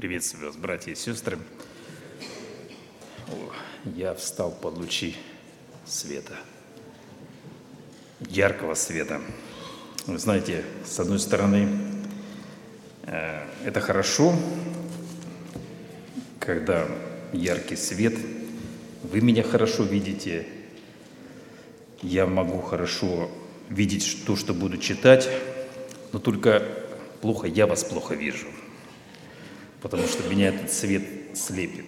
Приветствую вас, братья и сестры. Я встал под лучи света, яркого света. Вы знаете, с одной стороны, это хорошо, когда яркий свет, вы меня хорошо видите, я могу хорошо видеть то, что буду читать, но только я вас плохо вижу, потому что меня этот свет слепит.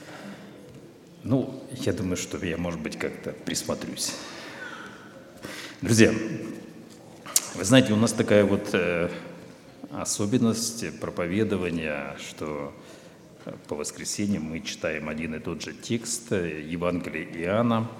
Я думаю, что я, может быть, как-то присмотрюсь. Друзья, вы знаете, у нас такая особенность проповедования, что по воскресеньям мы читаем один и тот же текст Евангелия Иоанна.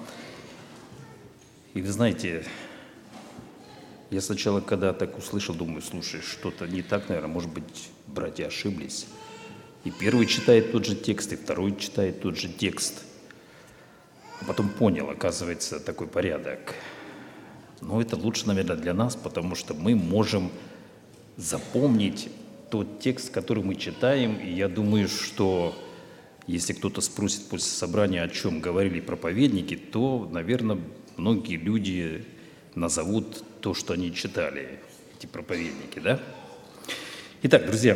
И вы знаете, я сначала, когда так услышал, думаю, слушай, что-то не так, наверное, может быть, братья ошиблись. И первый читает тот же текст, и второй читает тот же текст. А потом понял, оказывается, такой порядок. Это лучше, наверное, для нас, потому что мы можем запомнить тот текст, который мы читаем. И я думаю, что если кто-то спросит после собрания, о чем говорили проповедники, то, наверное, многие люди назовут то, что они читали, эти проповедники, да? Итак, друзья,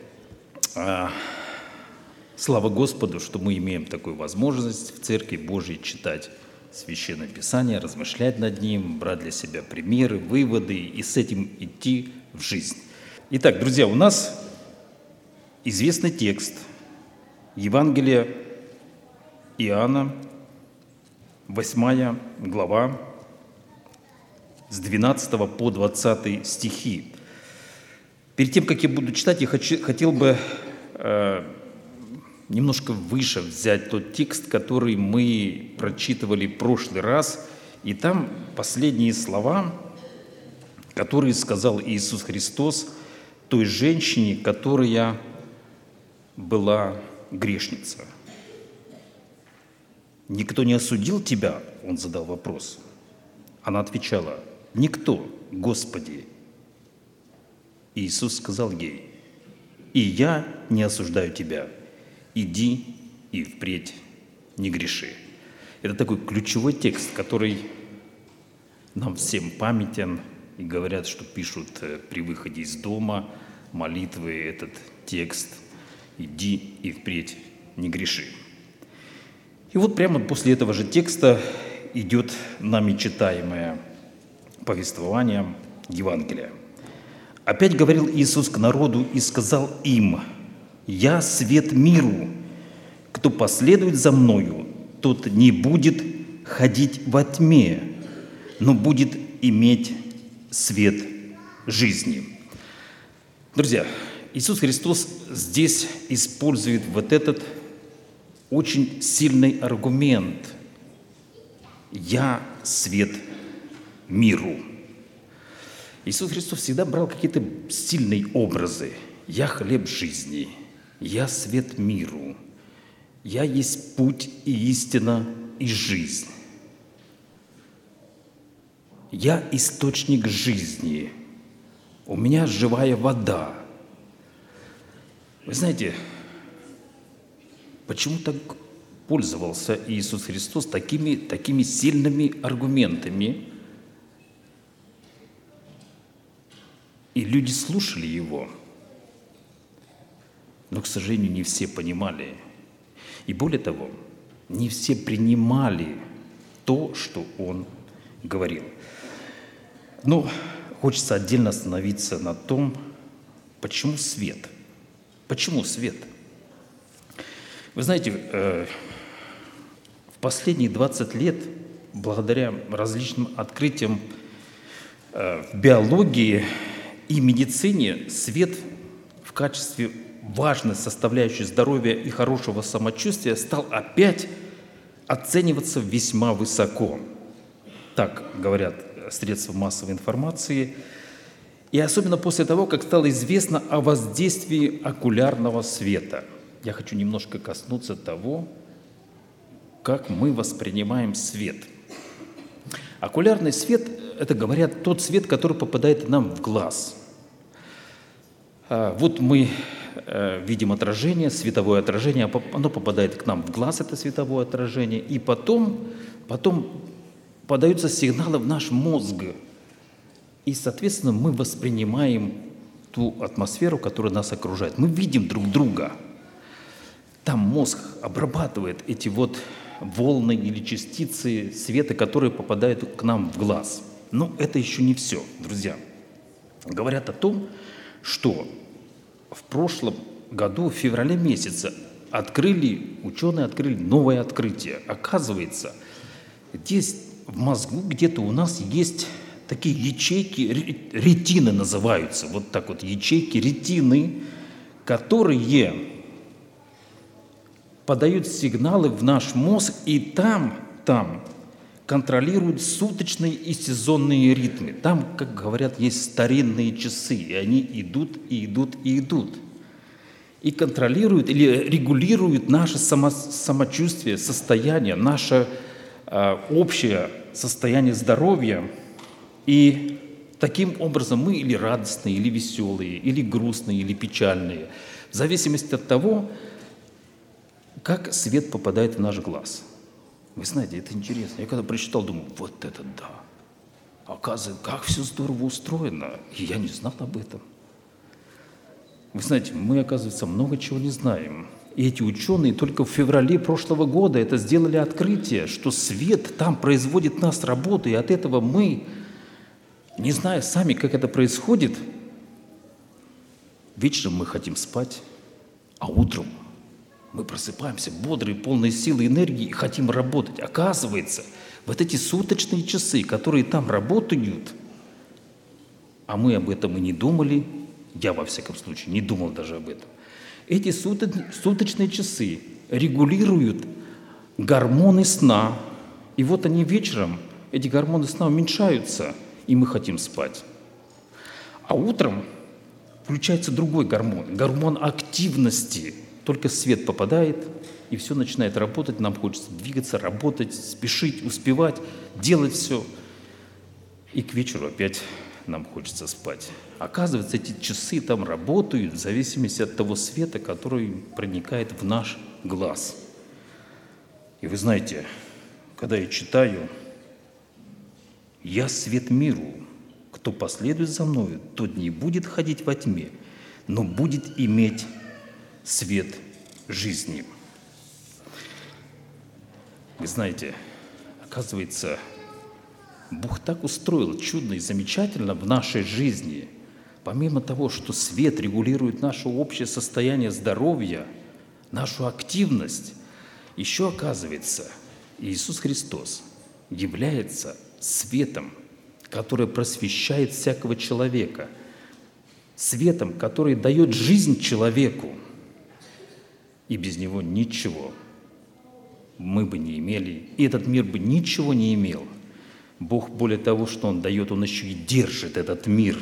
слава Господу, что мы имеем такую возможность в Церкви Божьей читать Священное Писание, размышлять над ним, брать для себя примеры, выводы и с этим идти в жизнь. Итак, друзья, у нас известный текст Евангелия Иоанна, 8 глава, с 12 по 20 стихи. Перед тем, как я буду читать, я хотел бы немножко выше взять тот текст, который мы прочитывали в прошлый раз. И там последние слова, которые сказал Иисус Христос той женщине, которая была грешница. «Никто не осудил тебя?» – он задал вопрос. Она отвечала: «Никто, Господи». Иисус сказал ей: «И я не осуждаю тебя. Иди и впредь не греши». Это такой ключевой текст, который нам всем памятен. И говорят, что пишут при выходе из дома молитвы этот текст: «Иди и впредь не греши». И прямо после этого же текста идет нами читаемое повествование Евангелия. «Опять говорил Иисус к народу и сказал им: «Я свет миру. Кто последует за Мною, тот не будет ходить во тьме, но будет иметь свет жизни». Друзья, Иисус Христос здесь использует этот очень сильный аргумент: «Я свет миру». Иисус Христос всегда брал какие-то сильные образы. «Я хлеб жизни», «Я свет миру», «Я есть путь и истина и жизнь», «Я источник жизни», «У меня живая вода». Вы знаете, почему так пользовался Иисус Христос такими сильными аргументами? И люди слушали Его, но, к сожалению, не все понимали. И более того, не все принимали то, что Он говорил. Хочется отдельно остановиться на том, почему свет. Почему свет? Вы знаете, в последние 20 лет, благодаря различным открытиям в биологии и медицине, свет в качестве важной составляющей здоровья и хорошего самочувствия стал опять оцениваться весьма высоко. Так говорят средства массовой информации. И особенно после того, как стало известно о воздействии окулярного света. Я хочу немножко коснуться того, как мы воспринимаем свет. Окулярный свет – это, говорят, тот свет, который попадает нам в глаз. Мы видим отражение, световое отражение, оно попадает к нам в глаз, это световое отражение, и потом подаются сигналы в наш мозг. И, соответственно, мы воспринимаем ту атмосферу, которая нас окружает. Мы видим друг друга. Там мозг обрабатывает эти вот волны или частицы света, которые попадают к нам в глаз. Но это еще не все, друзья. Говорят о том, что в прошлом году, в феврале месяце, ученые открыли новое открытие. Оказывается, здесь в мозгу где-то у нас есть такие ячейки, ретины называются, вот так вот, ячейки ретины, которые подают сигналы в наш мозг, и там контролируют суточные и сезонные ритмы. Там, как говорят, есть старинные часы, и они идут, и идут, и идут. И контролируют или регулируют наше самочувствие, состояние, наше общее состояние здоровья. И таким образом мы или радостные, или веселые, или грустные, или печальные, в зависимости от того, как свет попадает в наш глаз. Вы знаете, это интересно. Я когда прочитал, думаю, вот это да. Оказывается, как все здорово устроено. И я не знал об этом. Вы знаете, мы, оказывается, много чего не знаем. И эти ученые только в феврале прошлого года это сделали открытие, что свет там производит в нас работу, и от этого мы, не зная сами, как это происходит, вечером мы хотим спать, а утром мы просыпаемся бодрые, полные силы и энергии и хотим работать. Оказывается, вот эти суточные часы, которые там работают, а мы об этом и не думали, я, во всяком случае, не думал даже об этом. Эти суточные часы регулируют гормоны сна. И вот они вечером, эти гормоны сна уменьшаются, и мы хотим спать. А утром включается другой гормон, гормон активности. Только свет попадает, и все начинает работать. Нам хочется двигаться, работать, спешить, успевать, делать все. И к вечеру опять нам хочется спать. Оказывается, эти часы там работают в зависимости от того света, который проникает в наш глаз. И вы знаете, когда я читаю «Я свет миру, кто последует за мною, тот не будет ходить во тьме, но будет иметь свет жизни». Вы знаете, оказывается, Бог так устроил чудно и замечательно в нашей жизни, помимо того, что свет регулирует наше общее состояние здоровья, нашу активность, еще оказывается, Иисус Христос является светом, который просвещает всякого человека, светом, который дает жизнь человеку, и без него ничего мы бы не имели, и этот мир бы ничего не имел. Бог, более того, что Он дает, Он еще и держит этот мир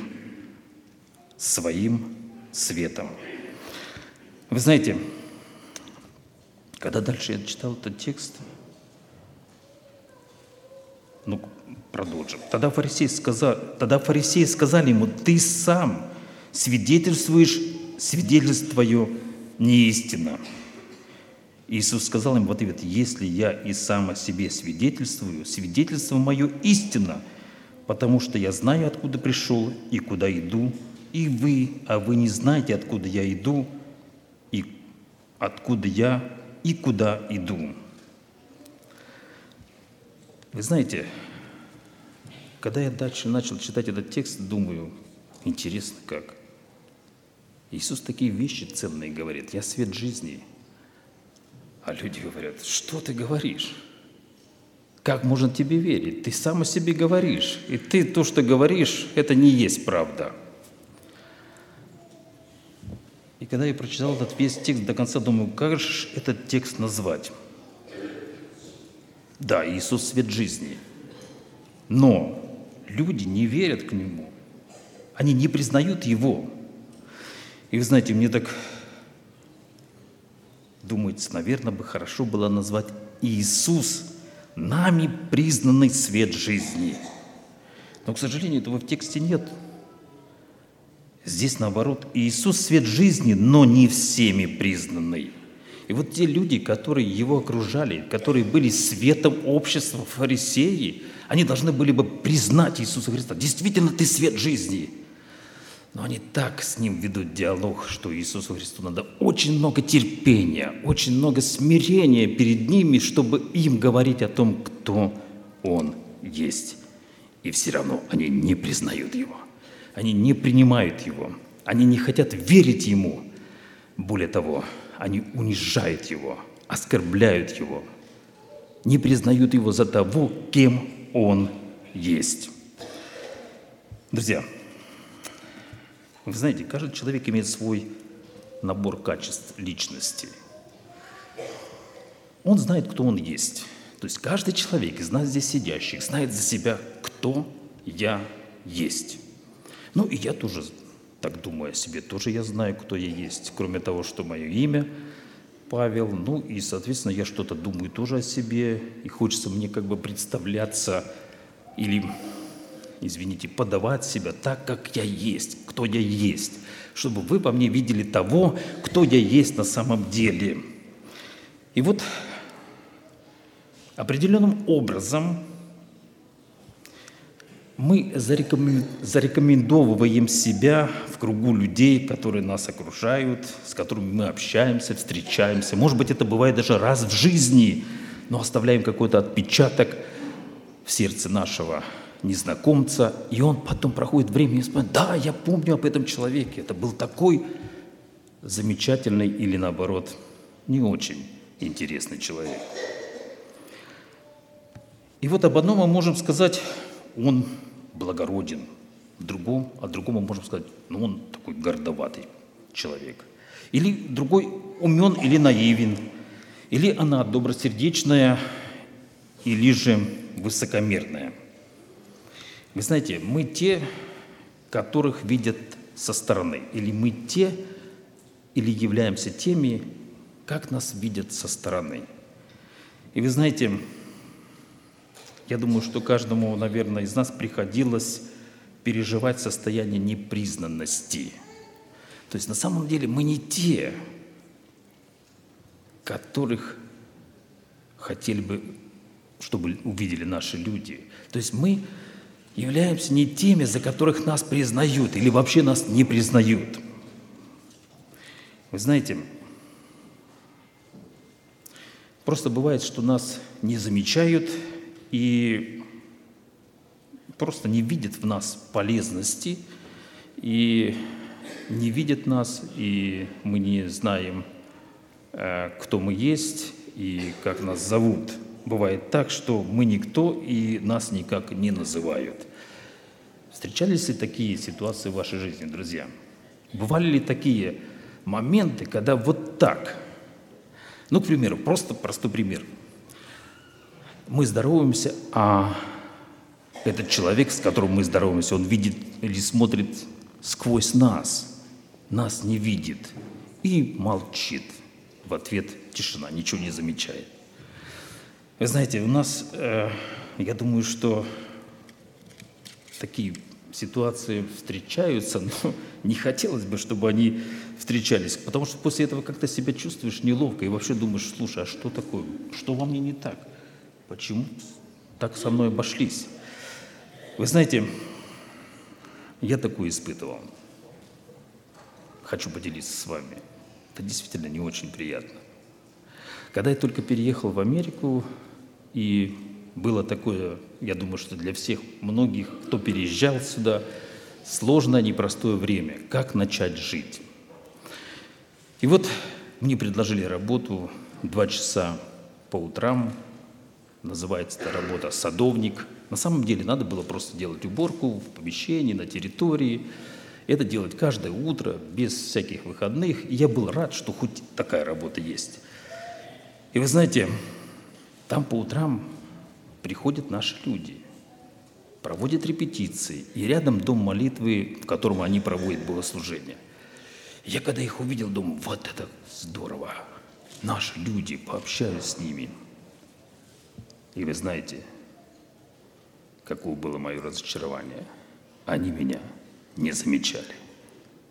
своим светом. Вы знаете, когда дальше я читал этот текст, продолжим. Тогда фарисеи сказали ему: «Ты сам свидетельствуешь, свидетельство твое не истина». Иисус сказал им в ответ: «Если я и сам о себе свидетельствую, свидетельство мое истина, потому что я знаю, откуда пришел и куда иду, и вы, а вы не знаете, откуда я иду, и откуда я, и куда иду». Вы знаете, когда я дальше начал читать этот текст, думаю, интересно как. Иисус такие вещи ценные говорит: «Я свет жизни». А люди говорят: «Что ты говоришь? Как можно тебе верить? Ты сам о себе говоришь. И ты то, что говоришь, это не есть правда». И когда я прочитал этот весь текст до конца, думаю, как же этот текст назвать? Да, Иисус – свет жизни. Но люди не верят к Нему. Они не признают Его. И вы знаете, мне так думается, наверное, бы хорошо было назвать Иисус – нами признанный свет жизни. Но, к сожалению, этого в тексте нет. Здесь наоборот, Иисус свет жизни, но не всеми признанный. И вот те люди, которые его окружали, которые были светом общества, фарисеи, они должны были бы признать Иисуса Христа. Действительно, ты свет жизни. Но они так с ним ведут диалог, что Иисусу Христу надо очень много терпения, очень много смирения перед ними, чтобы им говорить о том, кто Он есть. И все равно они не признают Его. Они не принимают Его. Они не хотят верить Ему. Более того, они унижают Его, оскорбляют Его, не признают Его за того, кем Он есть. Друзья, вы знаете, каждый человек имеет свой набор качеств личности. Он знает, кто он есть. То есть каждый человек из нас здесь сидящих знает за себя, кто я есть. Ну и я тоже так думаю о себе, тоже я знаю, кто я есть. Кроме того, что мое имя Павел, ну и, соответственно, я что-то думаю тоже о себе, и хочется мне как бы представляться или, извините, подавать себя так, как я есть, кто я есть, чтобы вы во мне видели того, кто я есть на самом деле. И вот определенным образом мы зарекомендовываем себя в кругу людей, которые нас окружают, с которыми мы общаемся, встречаемся. Может быть, это бывает даже раз в жизни, но оставляем какой-то отпечаток в сердце нашего незнакомца, и он потом проходит время и вспоминает: да, я помню об этом человеке, это был такой замечательный или, наоборот, не очень интересный человек. И вот об одном мы можем сказать: он благороден, о другом мы можем сказать: ну, он такой гордоватый человек. Или другой умен или наивен, или она добросердечная, или же высокомерная. Вы знаете, мы те, которых видят со стороны, или мы те, или являемся теми, как нас видят со стороны. И вы знаете, я думаю, что каждому, наверное, из нас приходилось переживать состояние непризнанности. То есть на самом деле мы не те, которых хотели бы, чтобы увидели наши люди. То есть мы являемся не теми, за которых нас признают или вообще нас не признают. Вы знаете, просто бывает, что нас не замечают и просто не видят в нас полезности, и не видят нас, и мы не знаем, кто мы есть и как нас зовут. Бывает так, что мы никто, и нас никак не называют. Встречались ли такие ситуации в вашей жизни, друзья? Бывали ли такие моменты, когда вот так? Ну, к примеру, просто простой пример. Мы здороваемся, а этот человек, с которым мы здороваемся, он видит или смотрит сквозь нас не видит и молчит. В ответ тишина, ничего не замечает. Вы знаете, у нас, я думаю, что такие ситуации встречаются, но не хотелось бы, чтобы они встречались, потому что после этого как-то себя чувствуешь неловко и вообще думаешь: слушай, а что такое? Что во мне не так? Почему так со мной обошлись? Вы знаете, я такое испытывал. Хочу поделиться с вами. Это действительно не очень приятно. Когда я только переехал в Америку, и было такое, я думаю, что для всех, многих, кто переезжал сюда, сложное, непростое время. Как начать жить? И вот мне предложили работу 2 часа по утрам. Называется эта работа «садовник». На самом деле надо было просто делать уборку в помещении, на территории. Это делать каждое утро, без всяких выходных. И я был рад, что хоть такая работа есть. И вы знаете, там по утрам приходят наши люди, проводят репетиции, и рядом дом молитвы, в котором они проводят богослужение. Я когда их увидел, думаю: вот это здорово, наши люди, пообщаюсь с ними. И вы знаете, каково было мое разочарование? Они меня не замечали.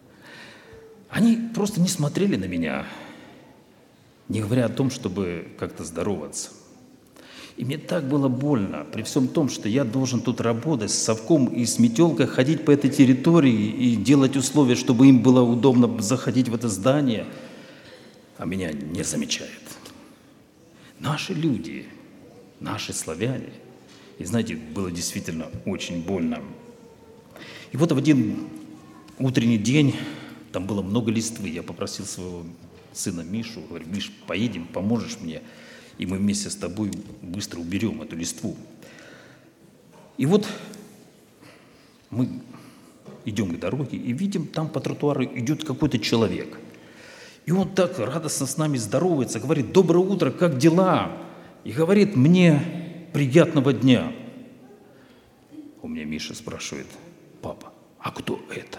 Они просто не смотрели на меня, не говоря о том, чтобы как-то здороваться. И мне так было больно, при всем том, что я должен тут работать с совком и с метелкой, ходить по этой территории и делать условия, чтобы им было удобно заходить в это здание, а меня не замечают. Наши люди, наши славяне. И знаете, было действительно очень больно. И вот в один утренний день, там было много листвы, я попросил своего сына Мишу, говорю: Миш, поедем, поможешь мне, и мы вместе с тобой быстро уберем эту листву. И вот мы идем к дороге и видим, там по тротуару идет какой-то человек. И он так радостно с нами здоровается, говорит: доброе утро, как дела? И говорит: мне приятного дня. У меня Миша спрашивает: папа, а кто это?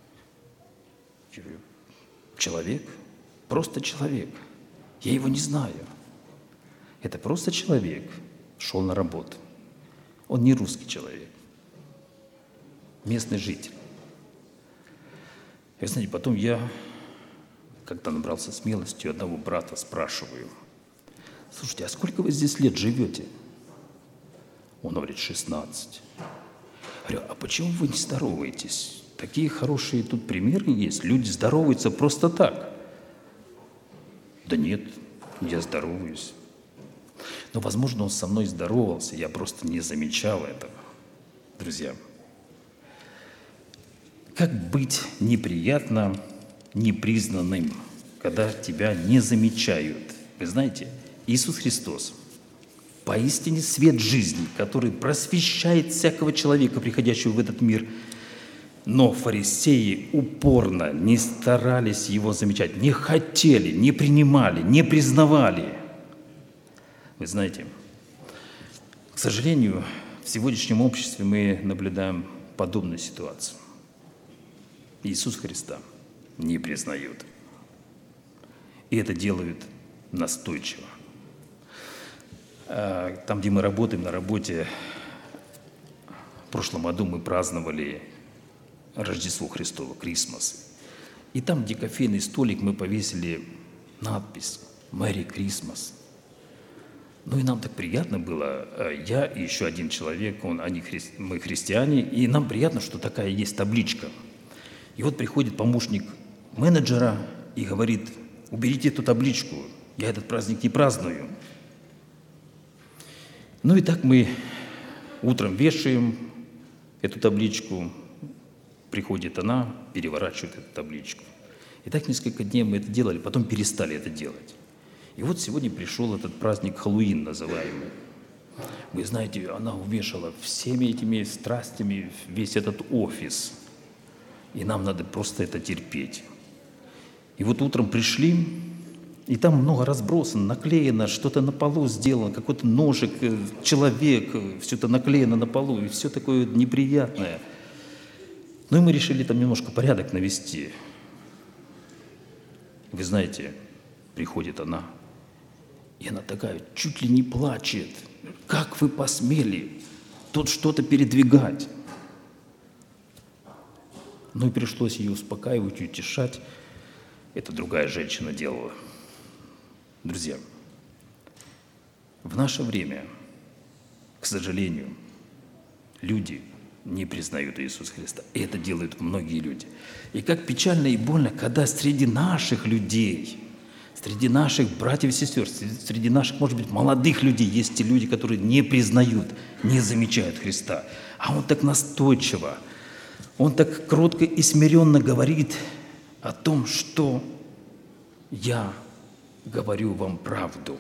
Я говорю: человек, просто человек. Я его не знаю. Это просто человек шел на работу. Он не русский человек, местный житель. И знаете, потом я, когда набрался смелости, у одного брата спрашиваю: слушайте, а сколько вы здесь лет живете? Он говорит: 16. Говорю: а почему вы не здороваетесь? Такие хорошие тут примеры есть. Люди здороваются просто так. Да нет, я здороваюсь. Но, возможно, он со мной здоровался, я просто не замечал этого. Друзья, как быть неприятно непризнанным, когда тебя не замечают? Вы знаете, Иисус Христос поистине свет жизни, который просвещает всякого человека, приходящего в этот мир. Но фарисеи упорно не старались его замечать, не хотели, не принимали, не признавали. Вы знаете, к сожалению, в сегодняшнем обществе мы наблюдаем подобную ситуацию. Иисус Христа не признают. И это делают настойчиво. Там, где мы работаем, на работе, в прошлом году мы праздновали Рождество Христово, Крисмас. И там, где кофейный столик, мы повесили надпись «Merry Christmas». Ну и нам так приятно было, я и еще один человек, мы христиане, и нам приятно, что такая есть табличка. И вот приходит помощник менеджера и говорит: уберите эту табличку, я этот праздник не праздную. Ну и так мы утром вешаем эту табличку, приходит она, переворачивает эту табличку. И так несколько дней мы это делали, потом перестали это делать. И вот сегодня пришел этот праздник Хэллоуин называемый. Вы знаете, она увешала всеми этими страстями весь этот офис. И нам надо просто это терпеть. И вот утром пришли, и там много разбросано, наклеено, что-то на полу сделано, какой-то ножик, человек, все это наклеено на полу, и все такое неприятное. Ну и мы решили там немножко порядок навести. Вы знаете, приходит она, и она такая чуть ли не плачет. Как вы посмели тут что-то передвигать? Ну и пришлось ее успокаивать, утешать. Это другая женщина делала. Друзья, в наше время, к сожалению, люди не признают Иисуса Христа. И это делают многие люди. И как печально и больно, когда среди наших людей, среди наших братьев и сестер, среди наших, может быть, молодых людей есть те люди, которые не признают, не замечают Христа. А Он так настойчиво, Он так кротко и смиренно говорит о том, что я говорю вам правду.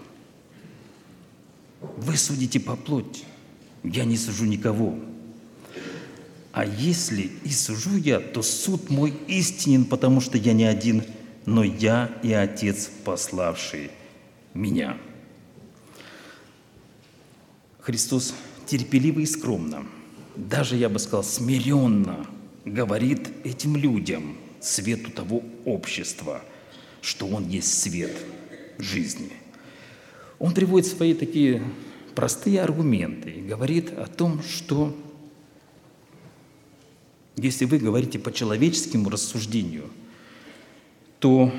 Вы судите по плоти, я не сужу никого. А если и сужу я, то суд мой истинен, потому что я не один, но я и Отец, пославший меня. Христос терпеливо и скромно, даже, я бы сказал, смиренно говорит этим людям, свету того общества, что Он есть свет жизни. Он приводит свои такие простые аргументы и говорит о том, что если вы говорите по человеческому рассуждению, то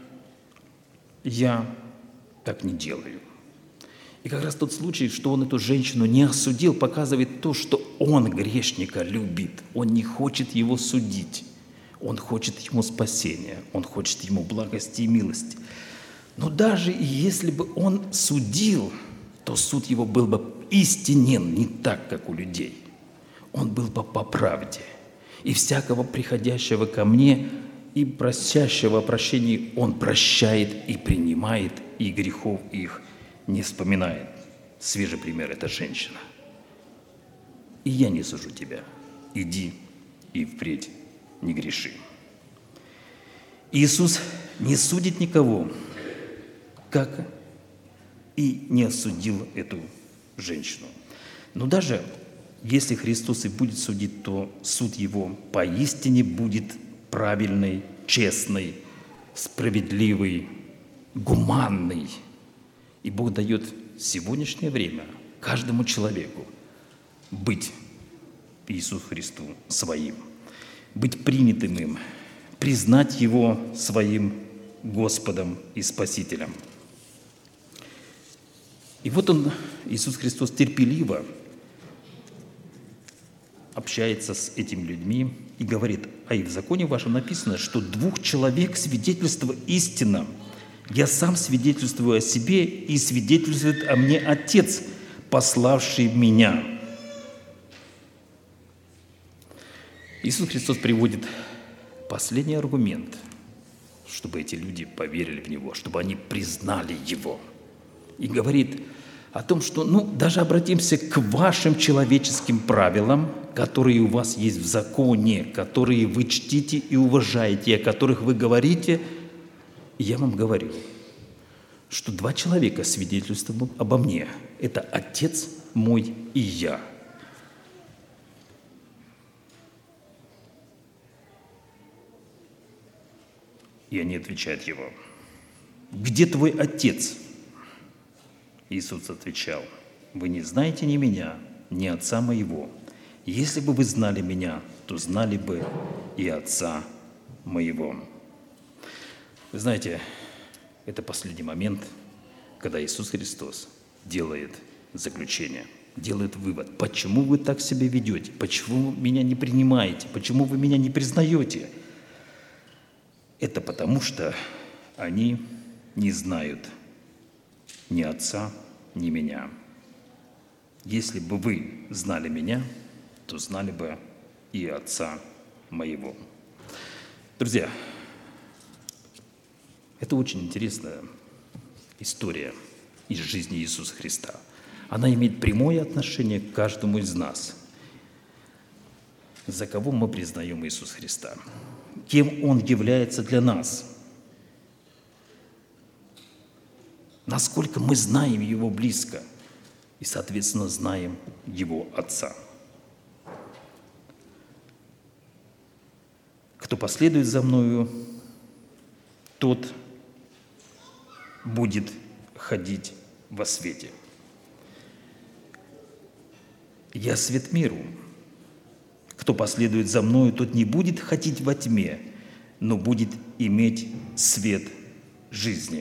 я так не делаю. И как раз тот случай, что он эту женщину не осудил, показывает то, что он грешника любит. Он не хочет его судить. Он хочет ему спасения. Он хочет ему благости и милости. Но даже если бы он судил, то суд его был бы истинен, не так, как у людей. Он был бы по правде. И всякого приходящего ко мне и просящего о прощении он прощает и принимает, и грехов их не вспоминает. Свежий пример – это женщина. И я не сужу тебя. Иди и впредь не греши. Иисус не судит никого, как и не осудил эту женщину. Но даже если Христос и будет судить, то суд Его поистине будет правильный, честный, справедливый, гуманный. И Бог дает в сегодняшнее время каждому человеку быть Иисусу Христу своим, быть принятым им, признать Его своим Господом и Спасителем. И вот Он, Иисус Христос, терпеливо общается с этими людьми и говорит: «А и в законе вашем написано, что 2 человек свидетельство истина. Я сам свидетельствую о себе, и свидетельствует о мне Отец, пославший меня». Иисус Христос приводит последний аргумент, чтобы эти люди поверили в Него, чтобы они признали Его. И говорит о том, что даже обратимся к вашим человеческим правилам, которые у вас есть в законе, которые вы чтите и уважаете, о которых вы говорите. И я вам говорю, что 2 человека свидетельствуют обо мне. Это Отец мой и я. И они отвечают Его: «Где твой Отец?» Иисус отвечал: «Вы не знаете ни меня, ни Отца моего. Если бы вы знали меня, то знали бы и Отца моего». Вы знаете, это последний момент, когда Иисус Христос делает заключение, делает вывод. Почему вы так себя ведете? Почему вы меня не принимаете? Почему вы меня не признаете? Это потому, что они не знают ни Отца, ни меня. Если бы вы знали меня, то знали бы и Отца моего. Друзья, это очень интересная история из жизни Иисуса Христа. Она имеет прямое отношение к каждому из нас. За кого мы признаем Иисуса Христа? Кем Он является для нас? Насколько мы знаем Его близко и, соответственно, знаем Его Отца. Кто последует за Мною, тот будет ходить во свете. Я свет миру. Кто последует за Мною, тот не будет ходить во тьме, но будет иметь свет жизни.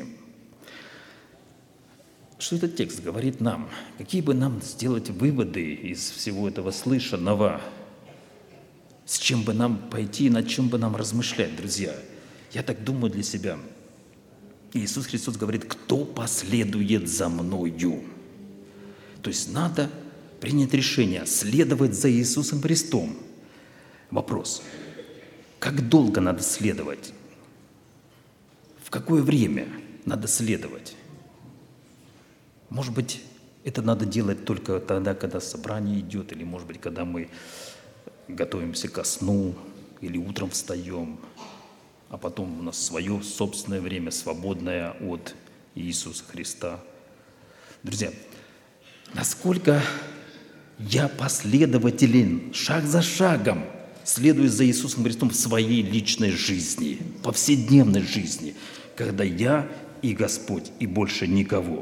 Что этот текст говорит нам? Какие бы нам сделать выводы из всего этого слышанного? С чем бы нам пойти, над чем бы нам размышлять, друзья? Я так думаю для себя. Иисус Христос говорит: «Кто последует за Мною?» То есть надо принять решение следовать за Иисусом Христом. Вопрос: как долго надо следовать? В какое время надо следовать? Может быть, это надо делать только тогда, когда собрание идет, или, может быть, когда мы готовимся ко сну, или утром встаем, а потом у нас свое собственное время, свободное от Иисуса Христа. Друзья, насколько я последователен, шаг за шагом следую за Иисусом Христом в своей личной жизни, повседневной жизни, когда я и Господь, и больше никого.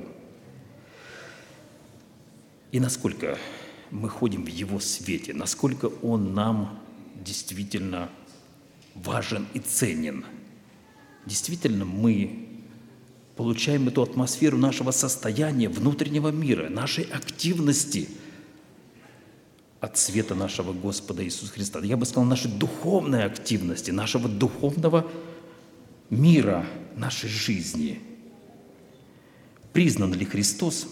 И насколько мы ходим в Его свете, насколько Он нам действительно важен и ценен. действительно мы получаем эту атмосферу нашего состояния, внутреннего мира, нашей активности от света нашего Господа Иисуса Христа. Я бы сказал, нашей духовной активности, нашего духовного мира, нашей жизни. Признан ли Христос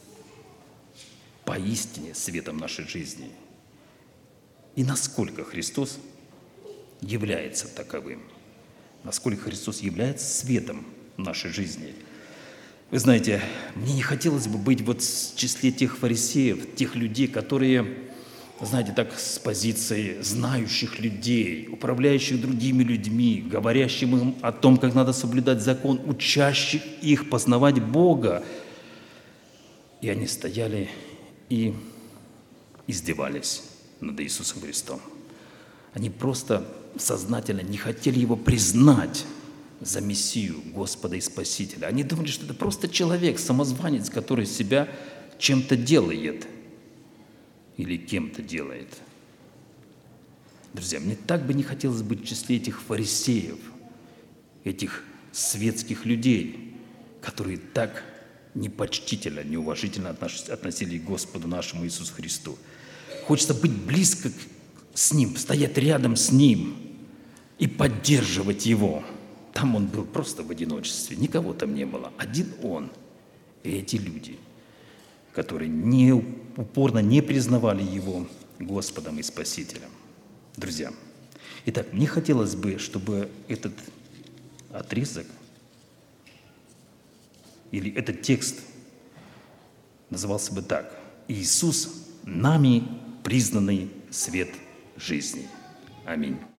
поистине светом нашей жизни? И насколько Христос является таковым? Насколько Христос является светом нашей жизни? Вы знаете, мне не хотелось бы быть вот в числе тех фарисеев, тех людей, которые, знаете, так с позиции знающих людей, управляющих другими людьми, говорящим им о том, как надо соблюдать закон, учащих их познавать Бога. И они стояли и издевались над Иисусом Христом. Они просто сознательно не хотели Его признать за Мессию, Господа и Спасителя. Они думали, что это просто человек, самозванец, который себя чем-то делает или кем-то делает. Друзья, мне так бы не хотелось быть в числе этих фарисеев, этих светских людей, которые так непочтительно, неуважительно относились к Господу нашему Иисусу Христу. Хочется быть близко с Ним, стоять рядом с Ним и поддерживать Его. Там Он был просто в одиночестве, никого там не было. Один Он и эти люди, которые упорно не признавали Его Господом и Спасителем. Друзья, итак, мне хотелось бы, чтобы этот отрезок или этот текст назывался бы так: «Иисус, нами признанный свет жизни». Аминь.